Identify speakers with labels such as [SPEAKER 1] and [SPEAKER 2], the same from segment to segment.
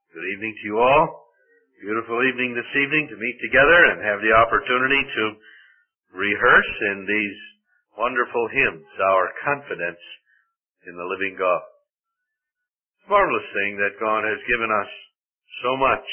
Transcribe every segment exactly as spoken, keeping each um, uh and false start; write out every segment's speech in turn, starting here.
[SPEAKER 1] Good evening to you all. Beautiful evening this evening to meet together and have the opportunity to rehearse in these wonderful hymns our confidence in the living God. It's a marvelous thing that God has given us so much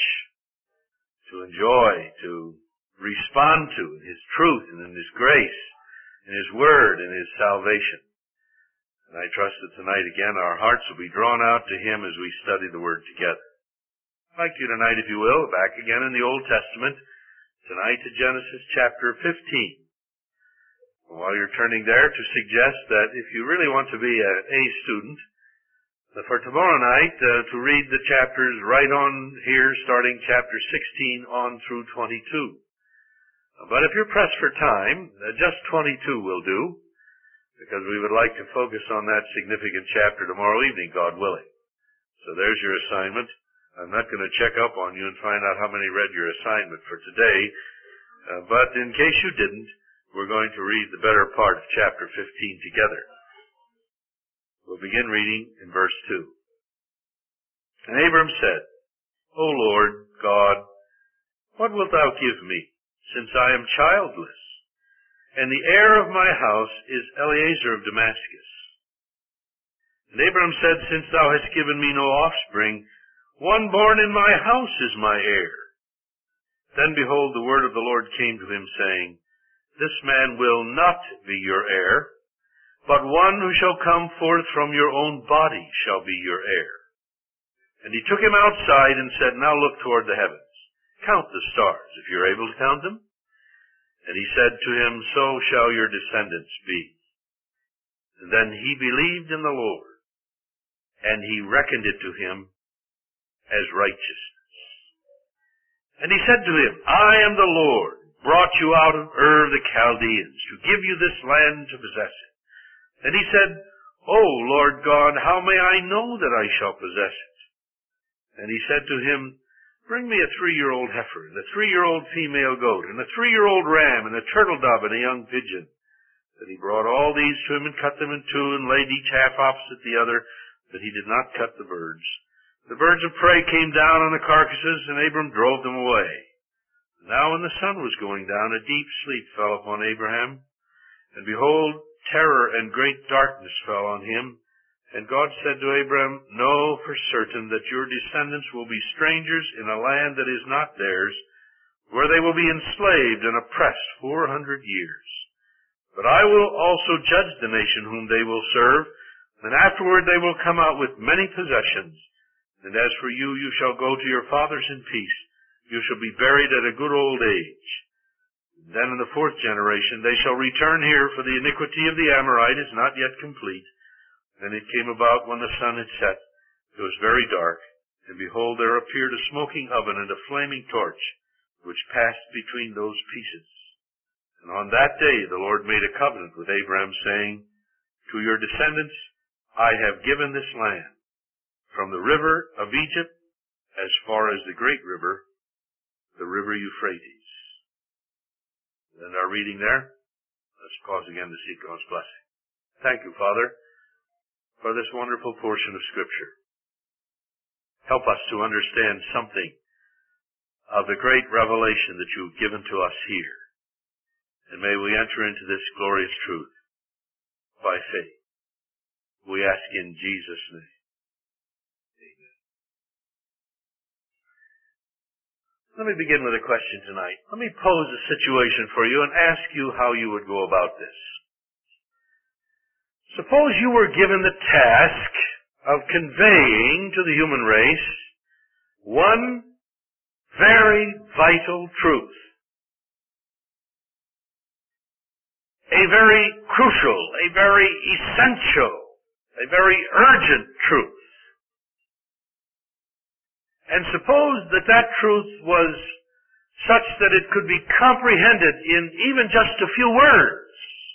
[SPEAKER 1] to enjoy, to respond to in His truth and in His grace, in His Word and His salvation. And I trust that tonight again our hearts will be drawn out to Him as we study the Word together. I'd like you tonight, if you will, back again in the Old Testament, tonight to Genesis chapter fifteen. And while you're turning there, to suggest that if you really want to be an A student, that for tomorrow night, uh, to read the chapters right on here, starting chapter sixteen on through twenty-two. But if you're pressed for time, uh, just twenty-two will do, because we would like to focus on that significant chapter tomorrow evening, God willing. So there's your assignment. I'm not going to check up on you and find out how many read your assignment for today, uh, but in case you didn't, we're going to read the better part of chapter fifteen together. We'll begin reading in verse two. And Abram said, O Lord God, what wilt thou give me, since I am childless, and the heir of my house is Eliezer of Damascus? And Abram said, Since thou hast given me no offspring, one born in my house is my heir. Then behold, the word of the Lord came to him, saying, This man will not be your heir, but one who shall come forth from your own body shall be your heir. And he took him outside and said, Now look toward the heavens. Count the stars, if you're able to count them. And he said to him, So shall your descendants be. And then he believed in the Lord, and he reckoned it to him as righteousness. And he said to him, I am the Lord, brought you out of Ur of the Chaldeans, to give you this land to possess it. And he said, O Lord God, how may I know that I shall possess it? And he said to him, Bring me a three-year-old heifer, and a three-year-old female goat, and a three-year-old ram, and a turtle dove, and a young pigeon. Then he brought all these to him, and cut them in two, and laid each half opposite the other, but he did not cut the birds. The birds of prey came down on the carcasses, and Abram drove them away. Now when the sun was going down, a deep sleep fell upon Abraham. And behold, terror and great darkness fell on him. And God said to Abram, Know for certain that your descendants will be strangers in a land that is not theirs, where they will be enslaved and oppressed four hundred years. But I will also judge the nation whom they will serve, and afterward they will come out with many possessions. And as for you, you shall go to your fathers in peace. You shall be buried at a good old age. Then in the fourth generation they shall return here, for the iniquity of the Amorite is not yet complete. And it came about when the sun had set, it was very dark, and behold, there appeared a smoking oven and a flaming torch, which passed between those pieces. And on that day the Lord made a covenant with Abraham, saying, To your descendants I have given this land, from the river of Egypt as far as the great river, the river Euphrates. And our reading there. Let's pause again to seek God's blessing. Thank you, Father, for this wonderful portion of Scripture. Help us to understand something of the great revelation that you've given to us here. And may we enter into this glorious truth by faith. We ask in Jesus' name. Let me begin with a question tonight. Let me pose a situation for you and ask you how you would go about this. Suppose you were given the task of conveying to the human race one very vital truth. A very crucial, a very essential, a very urgent truth. And suppose that that truth was such that it could be comprehended in even just a few words.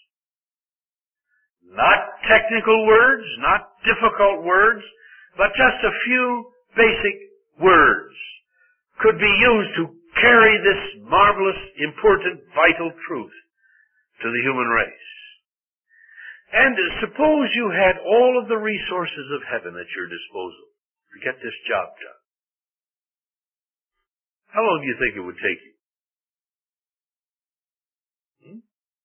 [SPEAKER 1] Not technical words, not difficult words, but just a few basic words could be used to carry this marvelous, important, vital truth to the human race. And suppose you had all of the resources of heaven at your disposal to get this job done. How long do you think it would take you? Hmm?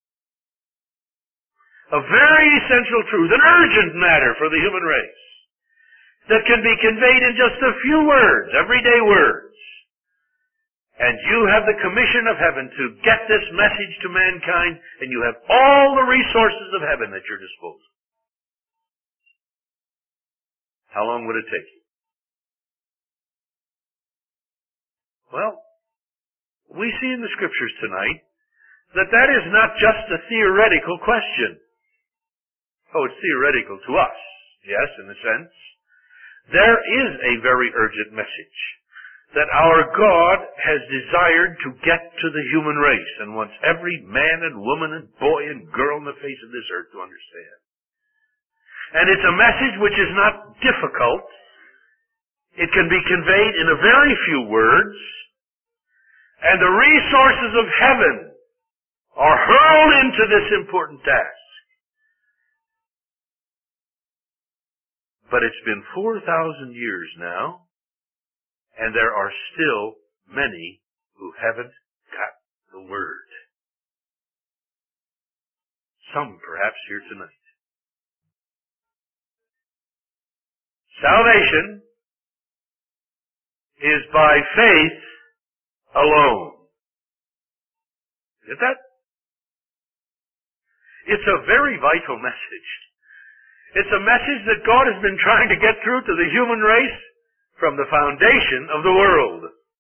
[SPEAKER 1] A very essential truth, an urgent matter for the human race, that can be conveyed in just a few words, everyday words. And you have the commission of heaven to get this message to mankind, and you have all the resources of heaven at your disposal. How long would it take you? Well, we see in the Scriptures tonight that that is not just a theoretical question. Oh, it's theoretical to us, yes, in a sense. There is a very urgent message that our God has desired to get to the human race and wants every man and woman and boy and girl on the face of this earth to understand. And it's a message which is not difficult. It can be conveyed in a very few words, and the resources of heaven are hurled into this important task. But it's been four thousand years now, and there are still many who haven't got the word. Some perhaps here tonight. Salvation is by faith alone. Is that? It's a very vital message. It's a message that God has been trying to get through to the human race from the foundation of the world.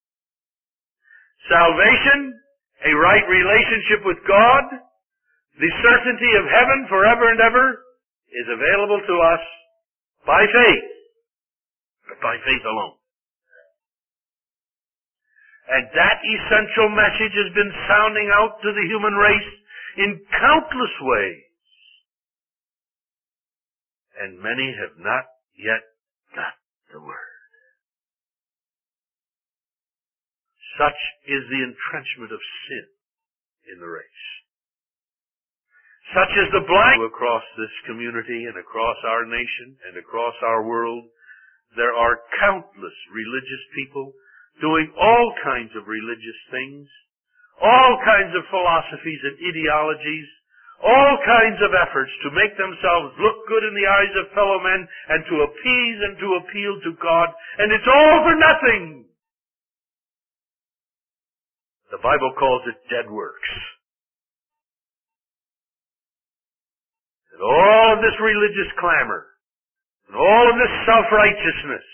[SPEAKER 1] Salvation, a right relationship with God, the certainty of heaven forever and ever, is available to us by faith, but by faith alone. And that essential message has been sounding out to the human race in countless ways. And many have not yet got the word. Such is the entrenchment of sin in the race. Such is the blind across this community and across our nation and across our world. There are countless religious people doing all kinds of religious things, all kinds of philosophies and ideologies, all kinds of efforts to make themselves look good in the eyes of fellow men and to appease and to appeal to God, and it's all for nothing. The Bible calls it dead works. And all of this religious clamor, and all of this self-righteousness,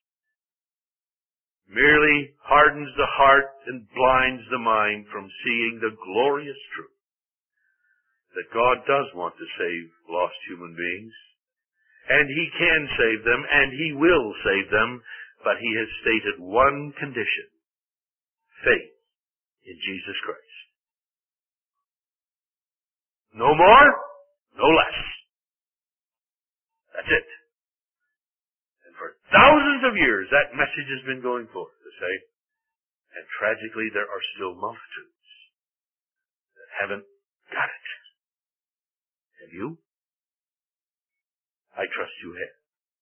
[SPEAKER 1] merely hardens the heart and blinds the mind from seeing the glorious truth that God does want to save lost human beings, and He can save them, and He will save them, but He has stated one condition: faith in Jesus Christ. No more, no less. That's it. And for thousands of years, that message has been going forth to say, and tragically, there are still multitudes that haven't got it. Have you? I trust you have.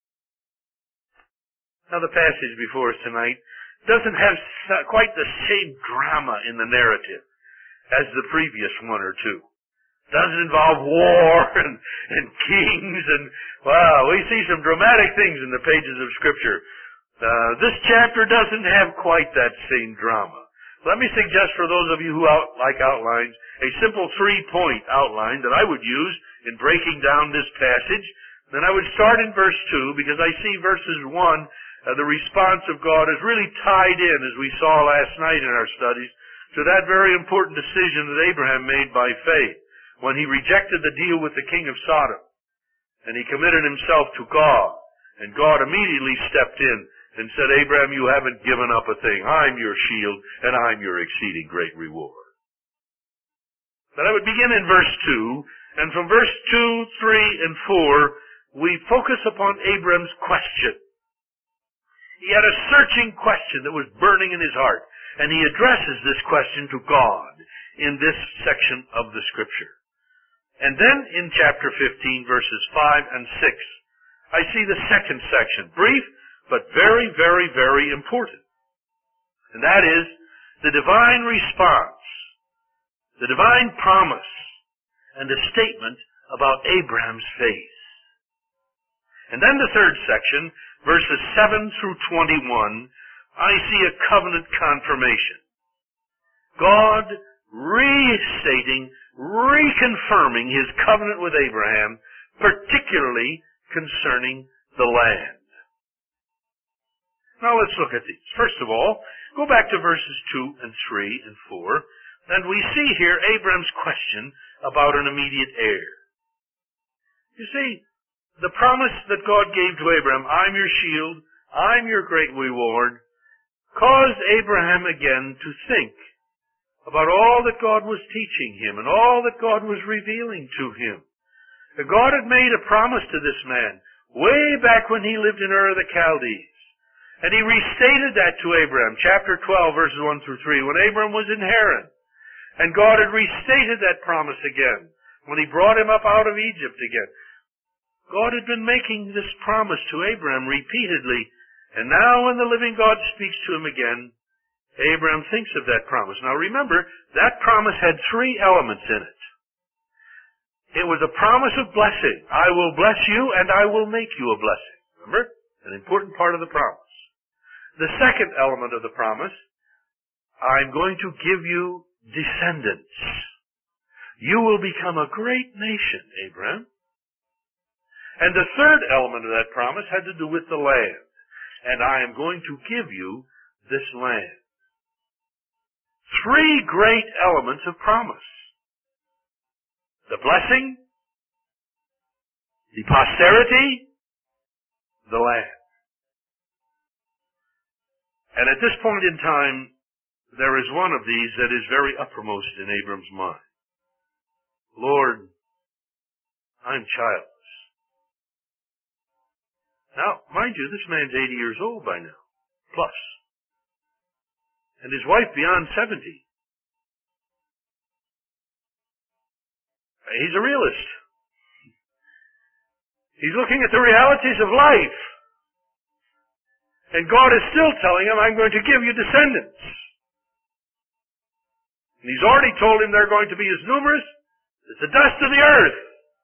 [SPEAKER 1] Now, the passage before us tonight doesn't have quite the same drama in the narrative as the previous one or two. Doesn't involve war and, and kings and, wow, we see some dramatic things in the pages of Scripture. Uh, this chapter doesn't have quite that same drama. Let me suggest for those of you who out, like outlines, a simple three-point outline that I would use in breaking down this passage. Then I would start in verse two, because I see verses one, uh, the response of God is really tied in, as we saw last night in our studies, to that very important decision that Abraham made by faith when he rejected the deal with the king of Sodom. And he committed himself to God. And God immediately stepped in and said, Abraham, you haven't given up a thing. I'm your shield, and I'm your exceeding great reward. But I would begin in verse two, and from verse two, three, and four, we focus upon Abraham's question. He had a searching question that was burning in his heart, and he addresses this question to God in this section of the Scripture. And then in chapter fifteen, verses five and six, I see the second section, brief, but very, very, very important. And that is the divine response, the divine promise, and a statement about Abraham's faith. And then the third section, verses seven through twenty-one, I see a covenant confirmation. God restating, reconfirming his covenant with Abraham, particularly concerning the land. Now let's look at these. First of all, go back to verses two and three and four, and we see here Abraham's question about an immediate heir. You see, the promise that God gave to Abraham, I'm your shield, I'm your great reward, caused Abraham again to think about all that God was teaching him and all that God was revealing to him. God had made a promise to this man way back when he lived in Ur of the Chaldees. And he restated that to Abraham, chapter twelve, verses one through three, when Abraham was in Haran. And God had restated that promise again when he brought him up out of Egypt again. God had been making this promise to Abraham repeatedly, and now when the living God speaks to him again, Abraham thinks of that promise. Now remember, that promise had three elements in it. It was a promise of blessing. I will bless you and I will make you a blessing. Remember? An important part of the promise. The second element of the promise, I'm going to give you descendants. You will become a great nation, Abraham. And the third element of that promise had to do with the land. And I am going to give you this land. Three great elements of promise. The blessing, the posterity, the land. And at this point in time, there is one of these that is very uppermost in Abram's mind. Lord, I'm childless. Now, mind you, this man's eighty years old by now, plus. And his wife beyond seventy. He's a realist. He's looking at the realities of life. And God is still telling him, I'm going to give you descendants. And he's already told him they're going to be as numerous as the dust of the earth.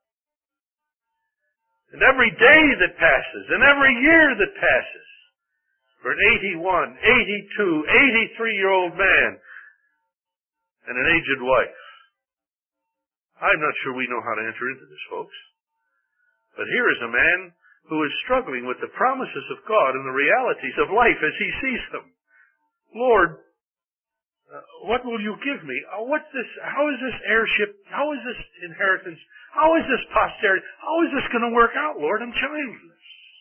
[SPEAKER 1] And every day that passes, and every year that passes, for an eighty-one, eighty-two, eighty-three-year-old man and an aged wife. I'm not sure we know how to enter into this, folks. But here is a man who is struggling with the promises of God and the realities of life as he sees them. Lord, uh, what will you give me? Uh, what's this? How is this heirship? How is this inheritance? How is this posterity? How is this going to work out, Lord? I'm childless.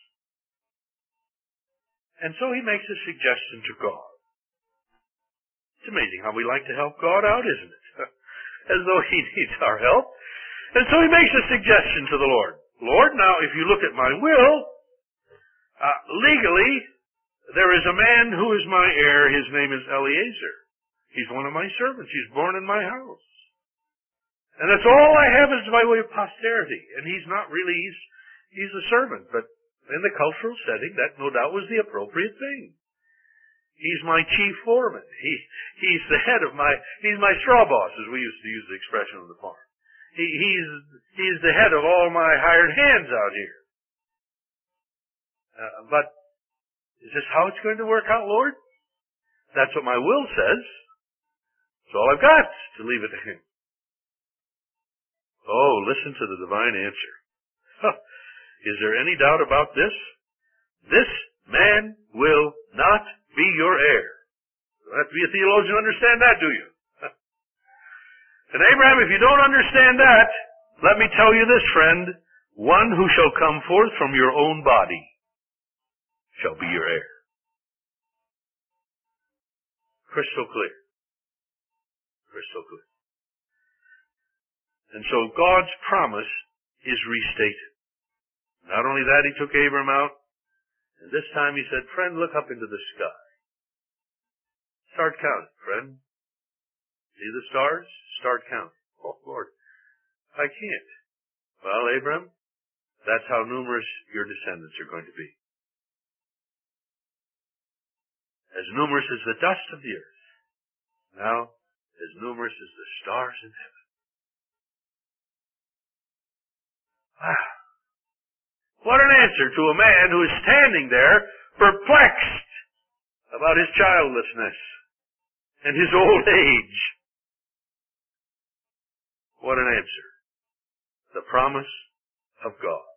[SPEAKER 1] And so he makes a suggestion to God. It's amazing how we like to help God out, isn't it? As though he needs our help. And so he makes a suggestion to the Lord. Lord, now if you look at my will, uh, legally, there is a man who is my heir. His name is Eliezer. He's one of my servants. He's born in my house. And that's all I have is by way of posterity. And he's not really, he's, he's a servant. But in the cultural setting, that no doubt was the appropriate thing. He's my chief foreman. He, he's the head of my, he's my straw boss, as we used to use the expression on the farm. He, he's, he's the head of all my hired hands out here. Uh, but is this how it's going to work out, Lord? That's what my will says. It's all I've got to leave it to him. Oh, listen to the divine answer. Is there any doubt about this? This man will not be your heir. You don't have to be a theologian to understand that, do you? And Abraham, if you don't understand that, let me tell you this, friend. One who shall come forth from your own body shall be your heir. Crystal clear. Crystal clear. And so God's promise is restated. Not only that, he took Abraham out, and this time he said, friend, look up into the sky. Start counting, friend. See the stars? Start counting. Oh, Lord, I can't. Well, Abraham, that's how numerous your descendants are going to be. As numerous as the dust of the earth. now as numerous as the stars in heaven. Wow. What an answer to a man who is standing there perplexed about his childlessness and his old age. What an answer. The promise of God.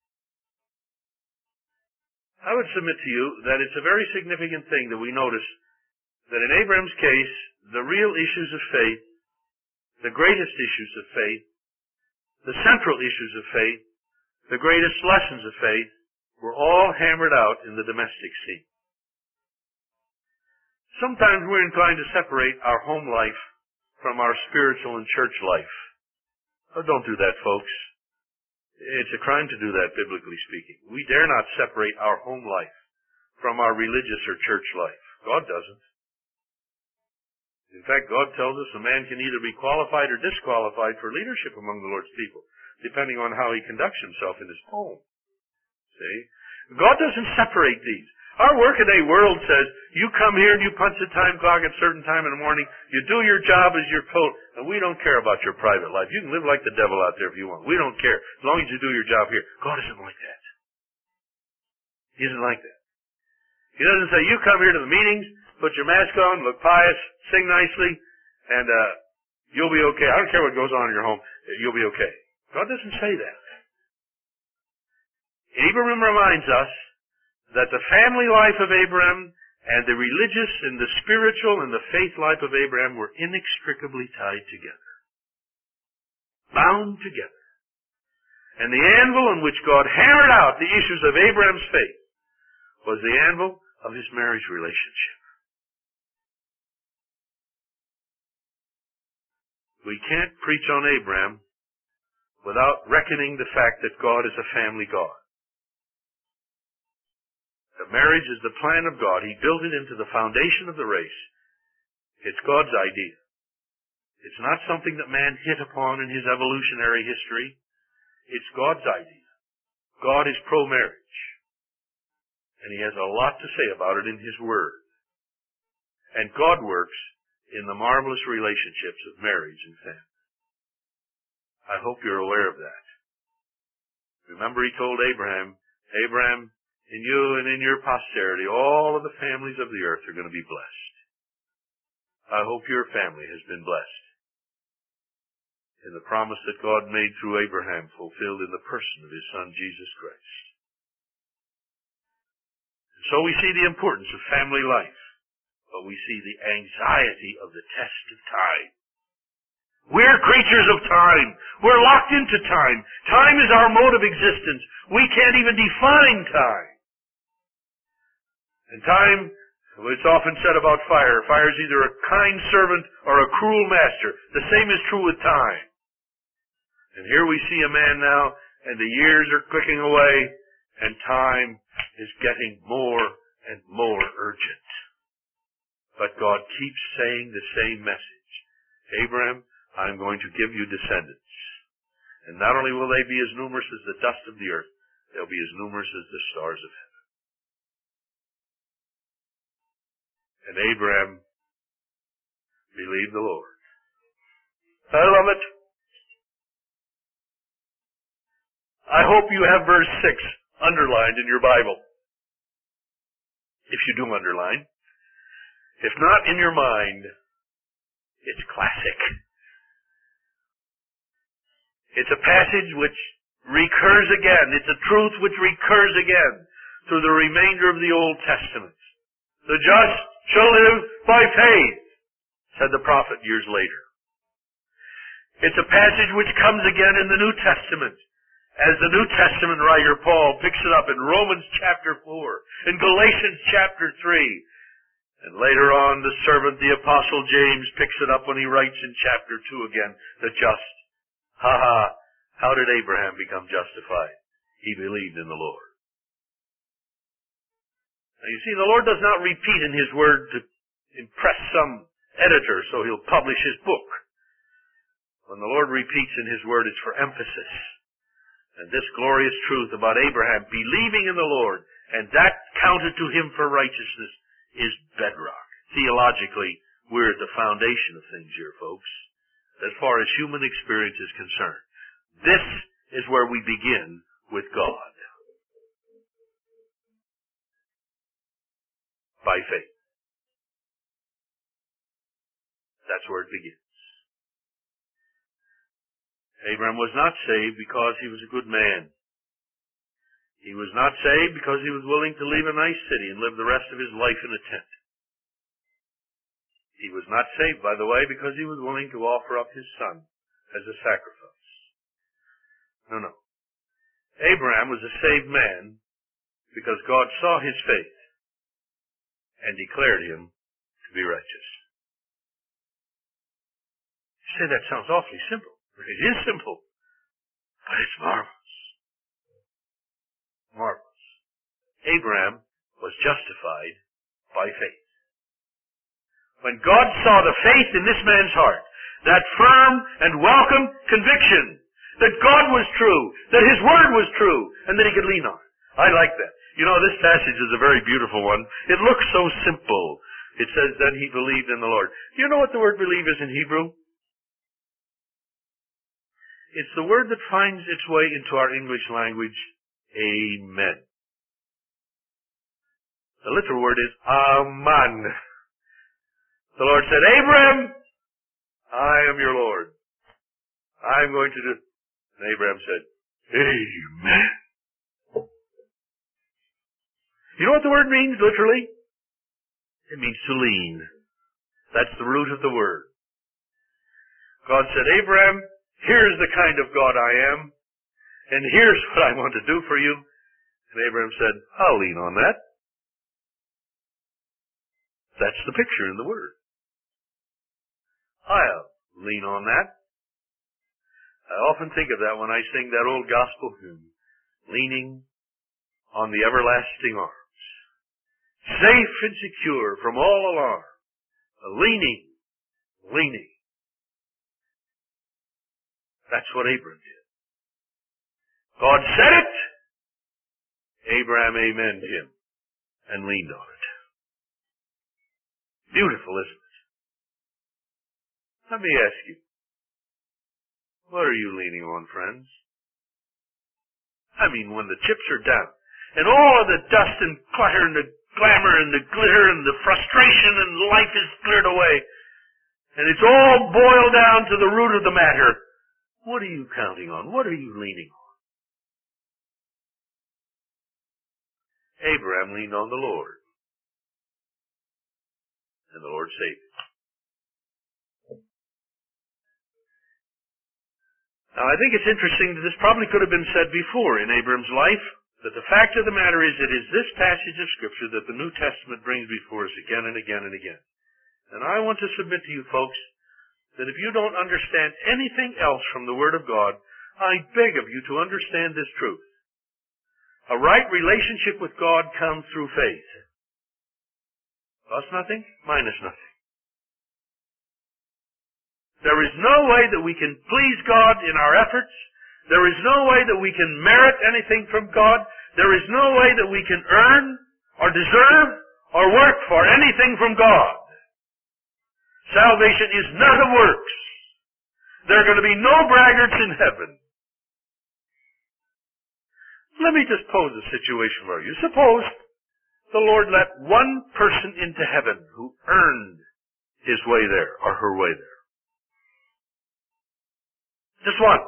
[SPEAKER 1] I would submit to you that it's a very significant thing that we notice that in Abraham's case, the real issues of faith, the greatest issues of faith, the central issues of faith, the greatest lessons of faith, were all hammered out in the domestic scene. Sometimes we're inclined to separate our home life from our spiritual and church life. Oh, don't do that, folks. It's a crime to do that, biblically speaking. We dare not separate our home life from our religious or church life. God doesn't. In fact, God tells us a man can either be qualified or disqualified for leadership among the Lord's people, depending on how he conducts himself in his home. See? God doesn't separate these. Our workaday world says, you come here and you punch the time clock at a certain time in the morning, you do your job as you're told, and we don't care about your private life. You can live like the devil out there if you want. We don't care, as long as you do your job here. God isn't like that. He isn't like that. He doesn't say, you come here to the meetings, put your mask on, look pious, sing nicely, and uh you'll be okay. I don't care what goes on in your home, you'll be okay. God doesn't say that. Abraham reminds us that the family life of Abraham and the religious and the spiritual and the faith life of Abraham were inextricably tied together. Bound together. And the anvil on which God hammered out the issues of Abraham's faith was the anvil of his marriage relationship. We can't preach on Abraham without reckoning the fact that God is a family God. That marriage is the plan of God. He built it into the foundation of the race. It's God's idea. It's not something that man hit upon in his evolutionary history. It's God's idea. God is pro-marriage. And he has a lot to say about it in his word. And God works in the marvelous relationships of marriage and family. I hope you're aware of that. Remember, he told Abraham, Abraham, in you and in your posterity, all of the families of the earth are going to be blessed. I hope your family has been blessed in the promise that God made through Abraham, fulfilled in the person of his Son, Jesus Christ. And so we see the importance of family life, but we see the anxiety of the test of time. We're creatures of time. We're locked into time. Time is our mode of existence. We can't even define time. And time, it's often said about fire, fire is either a kind servant or a cruel master. The same is true with time. And here we see a man now, and the years are clicking away, and time is getting more and more urgent. But God keeps saying the same message. Abraham, I'm going to give you descendants. And not only will they be as numerous as the dust of the earth, they'll be as numerous as the stars of heaven. And Abraham believed the Lord. I love it. I hope you have verse six underlined in your Bible. If you do underline. If not in your mind, it's classic. It's a passage which recurs again. It's a truth which recurs again through the remainder of the Old Testament. The just shall live by faith, said the prophet years later. It's a passage which comes again in the New Testament, as the New Testament writer Paul picks it up in Romans chapter four, in Galatians chapter three, and later on the servant, the apostle James, picks it up when he writes in chapter two again, the just. Ha ha, how did Abraham become justified? He believed in the Lord. Now you see, the Lord does not repeat in his word to impress some editor so he'll publish his book. When the Lord repeats in his word, it's for emphasis. And this glorious truth about Abraham believing in the Lord, and that counted to him for righteousness, is bedrock. Theologically, We're at the foundation of things here, folks, as far as human experience is concerned. This is where we begin with God. By faith. That's where it begins. Abraham was not saved because he was a good man. He was not saved because he was willing to leave a nice city and live the rest of his life in a tent. He was not saved, by the way, because he was willing to offer up his son as a sacrifice. No, no. Abraham was a saved man because God saw his faith and declared him to be righteous. You say that sounds awfully simple. It is simple, but it's marvelous. Marvelous. Abraham was justified by faith. When God saw the faith in this man's heart, that firm and welcome conviction that God was true, that His Word was true, and that he could lean on it. I like that. You know, this passage is a very beautiful one. It looks so simple. It says, then he believed in the Lord. Do you know what the word believe is in Hebrew? It's the word that finds its way into our English language, amen. The literal word is aman. The Lord said, Abraham, I am your Lord. I'm going to do... And Abraham said, amen. You know what the word means, literally? It means to lean. That's the root of the word. God said, Abraham, here's the kind of God I am, and here's what I want to do for you. And Abraham said, I'll lean on that. That's the picture in the word. I'll lean on that. I often think of that when I sing that old gospel hymn, leaning on the everlasting arms, safe and secure from all alarm, leaning, leaning. That's what Abraham did. God said it. Abraham amened him and leaned on it. Beautiful, isn't it? Let me ask you, what are you leaning on, friends? I mean, when the chips are down, and all of the dust and clutter and the glamour and the glitter and the frustration and life is cleared away, and it's all boiled down to the root of the matter, what are you counting on? What are you leaning on? Abraham leaned on the Lord, and the Lord saved him. Now, I think it's interesting that this probably could have been said before in Abraham's life, that the fact of the matter is it is this passage of Scripture that the New Testament brings before us again and again and again. And I want to submit to you folks that if you don't understand anything else from the Word of God, I beg of you to understand this truth. A right relationship with God comes through faith. Plus nothing, minus nothing. There is no way that we can please God in our efforts. There is no way that we can merit anything from God. There is no way that we can earn or deserve or work for anything from God. Salvation is not of works. There are going to be no braggarts in heaven. Let me just pose a situation for you. Suppose the Lord let one person into heaven who earned his way there or her way there. Just one.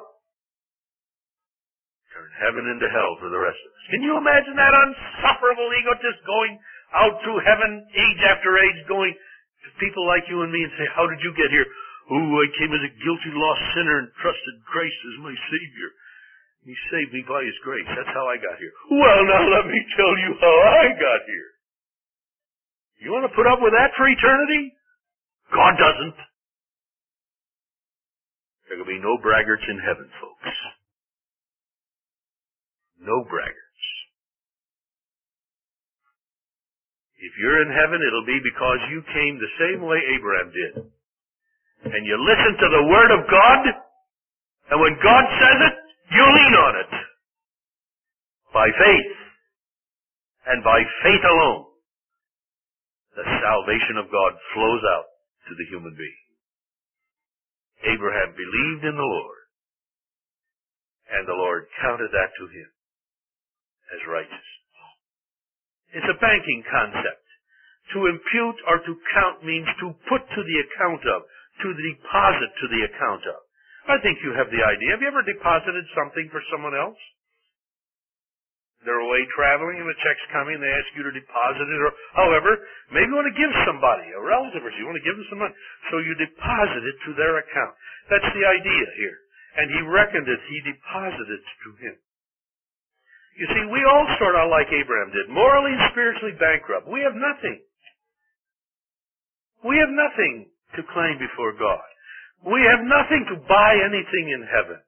[SPEAKER 1] Turn heaven into hell for the rest of us. Can you imagine that unsufferable egotist going out through heaven, age after age, going to people like you and me and say, how did you get here? Oh, I came as a guilty, lost sinner and trusted Christ as my Savior. He saved me by His grace. That's how I got here. Well, now let me tell you how I got here. You want to put up with that for eternity? God doesn't. There will be no braggarts in heaven, folks. No braggarts. If you're in heaven, it'll be because you came the same way Abraham did. And you listen to the Word of God, and when God says it, you lean on it. By faith, and by faith alone, the salvation of God flows out to to the human being. Abraham believed in the Lord, and the Lord counted that to him as righteousness. It's a banking concept. To impute or to count means to put to the account of, to deposit to the account of. I think you have the idea. Have you ever deposited something for someone else? They're away traveling and the check's coming, they ask you to deposit it, or however, maybe you want to give somebody, a relative or so, you want to give them some money. So you deposit it to their account. That's the idea here. And he reckoned it, he deposited it to him. You see, we all start out like Abraham did, morally and spiritually bankrupt. We have nothing. We have nothing to claim before God. We have nothing to buy anything in heaven.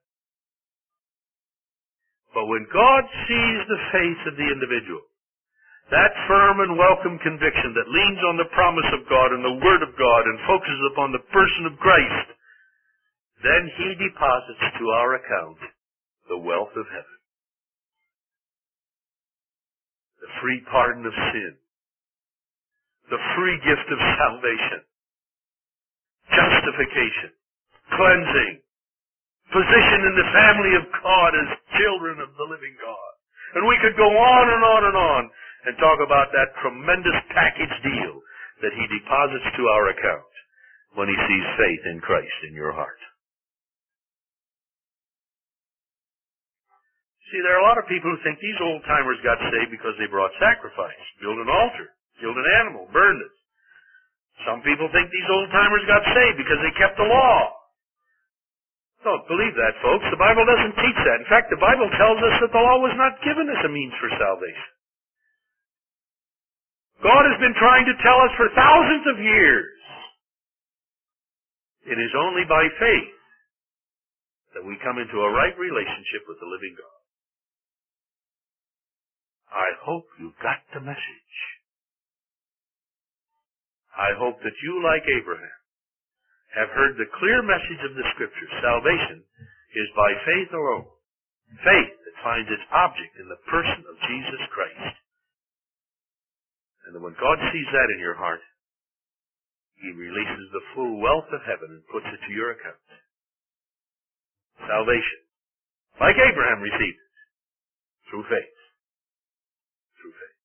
[SPEAKER 1] But when God sees the faith of the individual, that firm and welcome conviction that leans on the promise of God and the Word of God and focuses upon the person of Christ, then He deposits to our account the wealth of heaven. The free pardon of sin. The free gift of salvation. Justification. Cleansing. Position in the family of God as children of the living God. And we could go on and on and on and talk about that tremendous package deal that He deposits to our account when He sees faith in Christ in your heart. See, there are a lot of people who think these old-timers got saved because they brought sacrifice, built an altar, killed an animal, burned it. Some people think these old-timers got saved because they kept the law. Don't believe that, folks. The Bible doesn't teach that. In fact, the Bible tells us that the law was not given as a means for salvation. God has been trying to tell us for thousands of years. It is only by faith that we come into a right relationship with the living God. I hope you got the message. I hope that you, like Abraham, have heard the clear message of the Scripture. Salvation is by faith alone. Faith that finds its object in the person of Jesus Christ. And that when God sees that in your heart, He releases the full wealth of heaven and puts it to your account. Salvation, like Abraham received it, through faith. Through faith.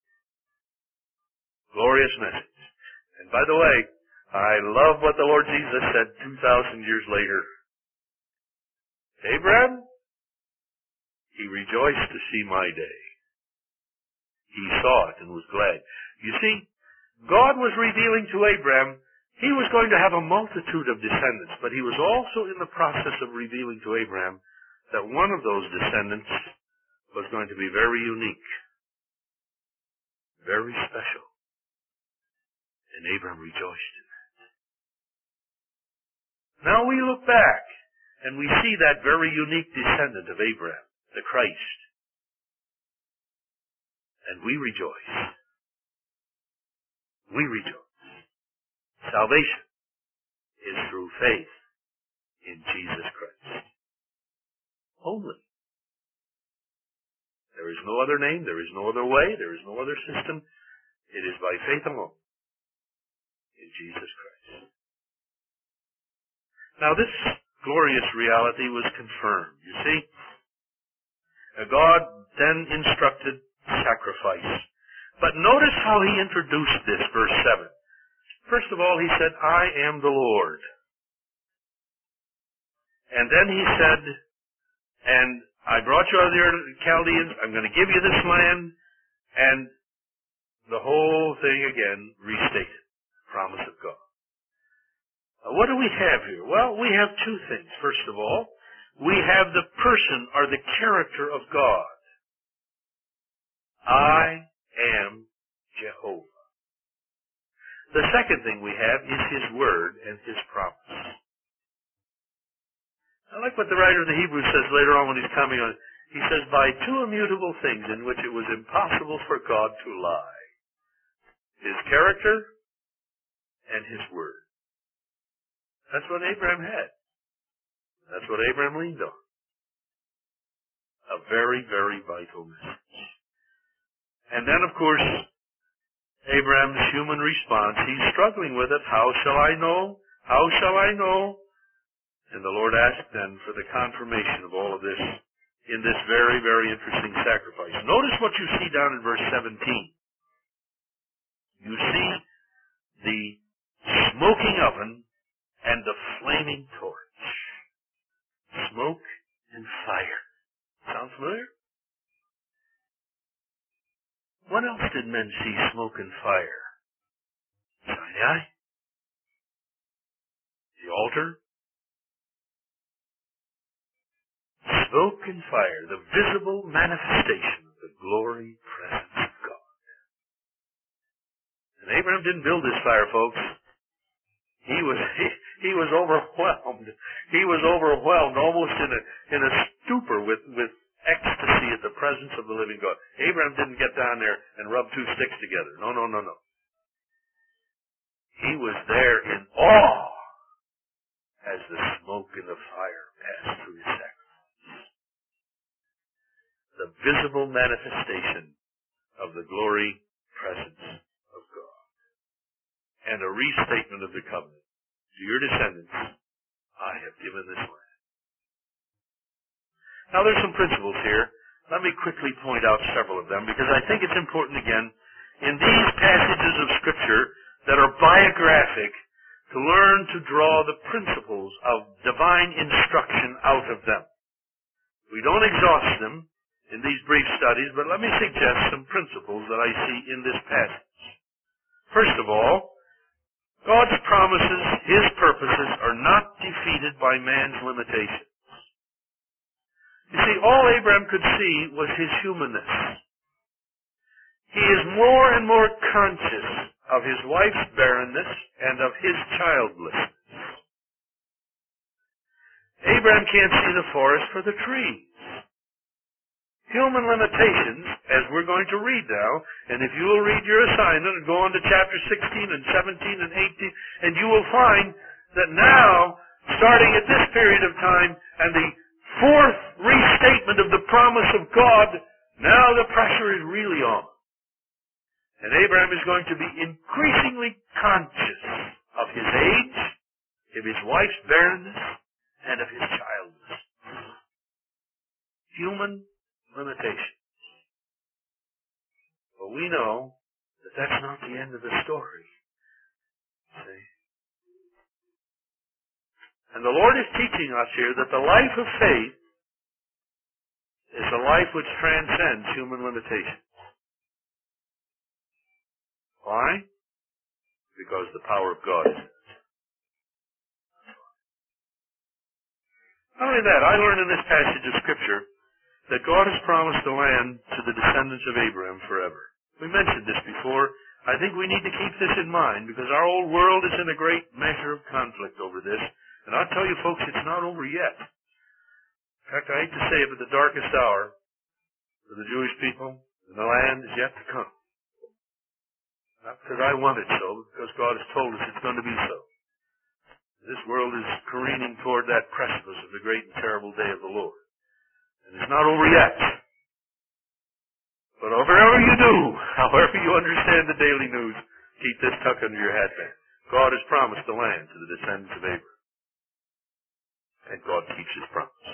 [SPEAKER 1] Glorious message. And by the way, I love what the Lord Jesus said two thousand years later. Abraham, he rejoiced to see my day. He saw it and was glad. You see, God was revealing to Abraham he was going to have a multitude of descendants, but he was also in the process of revealing to Abraham that one of those descendants was going to be very unique, very special. And Abraham rejoiced in that. Now we look back, and we see that very unique descendant of Abraham, the Christ. And we rejoice. We rejoice. Salvation is through faith in Jesus Christ. Only. There is no other name, there is no other way, there is no other system. It is by faith alone in Jesus Christ. Now this glorious reality was confirmed. You see, God then instructed sacrifice. But notice how He introduced this, verse seven. First of all, He said, I am the Lord. And then He said, and I brought you out of the Chaldeans, I'm going to give you this land, and the whole thing again restated. Promise of God. Now, what do we have here? Well, we have two things. First of all, we have the person or the character of God. I am Jehovah. The second thing we have is His Word and His promise. I like what the writer of the Hebrews says later on when he's coming on. He says, by two immutable things in which it was impossible for God to lie. His character and His Word. That's what Abraham had. That's what Abraham leaned on. A very, very vital message. And then, of course, Abraham's human response. He's struggling with it. How shall I know? How shall I know? And the Lord asked then for the confirmation of all of this in this very, very interesting sacrifice. Notice what you see down in verse seventeen. You see the smoking oven and the flaming torch. Smoke and fire. Sound familiar? When else did men see smoke and fire? Sinai? The altar? Smoke and fire, the visible manifestation of the glory presence of God. And Abraham didn't build this fire, folks. He was he, he was overwhelmed. He was overwhelmed, almost in a in a stupor with with ecstasy at the presence of the living God. Abraham didn't get down there and rub two sticks together. No, no, no, no. He was there in awe as the smoke and the fire passed through his sacrifice. The visible manifestation of the glory presence of God. And a restatement of the covenant. To your descendants, I have given this land. Now there's some principles here. Let me quickly point out several of them because I think it's important again in these passages of Scripture that are biographic to learn to draw the principles of divine instruction out of them. We don't exhaust them in these brief studies, but let me suggest some principles that I see in this passage. First of all, God's promises, His purposes are not defeated by man's limitations. You see, all Abraham could see was his humanness. He is more and more conscious of his wife's barrenness and of his childlessness. Abraham can't see the forest for the trees. Human limitations, as we're going to read now, and if you will read your assignment and go on to chapter sixteen and seventeen and eighteen, and you will find that now, starting at this period of time, and the fourth restatement of the promise of God, now the pressure is really on. And Abraham is going to be increasingly conscious of his age, of his wife's barrenness, and of his childlessness. Human limitations. But we know that that's not the end of the story. See? And the Lord is teaching us here that the life of faith is a life which transcends human limitations. Why? Because the power of God is in it. Not only that, I learned in this passage of Scripture that God has promised the land to the descendants of Abraham forever. We mentioned this before. I think we need to keep this in mind because our old world is in a great measure of conflict over this. And I'll tell you folks, it's not over yet. In fact, I hate to say it, but the darkest hour for the Jewish people in the land is yet to come. Not because I want it so, but because God has told us it's going to be so. This world is careening toward that precipice of the great and terrible day of the Lord. And it's not over yet. But whatever you do, however you understand the daily news, keep this tucked under your hatband. God has promised the land to the descendants of Abraham. And God keeps His promise.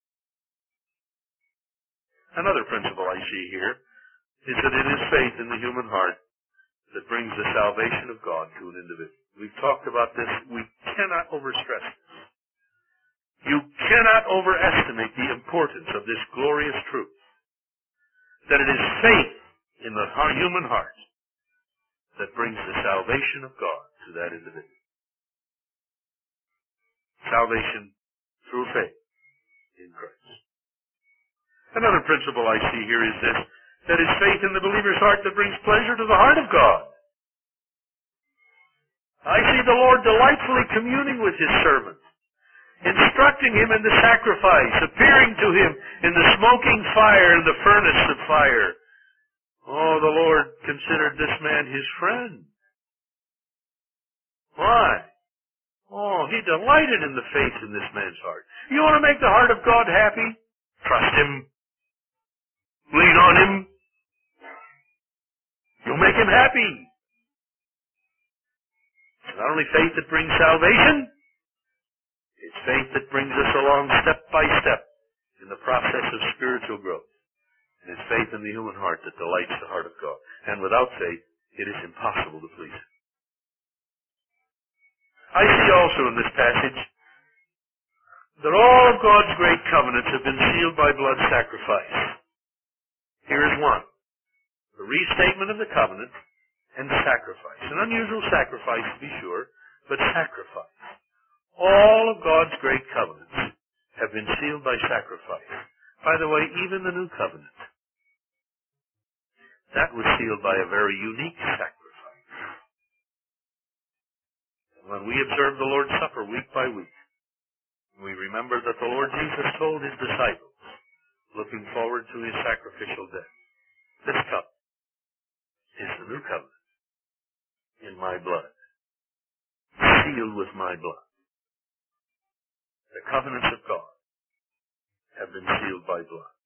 [SPEAKER 1] Another principle I see here is that it is faith in the human heart that brings the salvation of God to an individual. We've talked about this. We cannot overstress this. You cannot overestimate the importance of this glorious truth. That it is faith in the human heart that brings the salvation of God to that individual. Salvation through faith in Christ. Another principle I see here is this, that it's faith in the believer's heart that brings pleasure to the heart of God. I see the Lord delightfully communing with His servant, instructing him in the sacrifice, appearing to him in the smoking fire and the furnace of fire. Oh, the Lord considered this man His friend. Why? Oh, He delighted in the faith in this man's heart. You want to make the heart of God happy? Trust Him. Lean on Him. You'll make Him happy. not only faith that brings salvation, it's faith that brings us along step by step in the process of spiritual growth. And it's faith in the human heart that delights the heart of God. And without faith, it is impossible to please Him. I see also in this passage that all of God's great covenants have been sealed by blood sacrifice. Here is one. The restatement of the covenant and sacrifice. An unusual sacrifice, to be sure, but sacrifice. All of God's great covenants have been sealed by sacrifice. By the way, even the new covenant. That was sealed by a very unique sacrifice. When we observe the Lord's Supper week by week, we remember that the Lord Jesus told His disciples, looking forward to His sacrificial death, this cup is the new covenant in my blood, sealed with my blood. The covenants of God have been sealed by blood.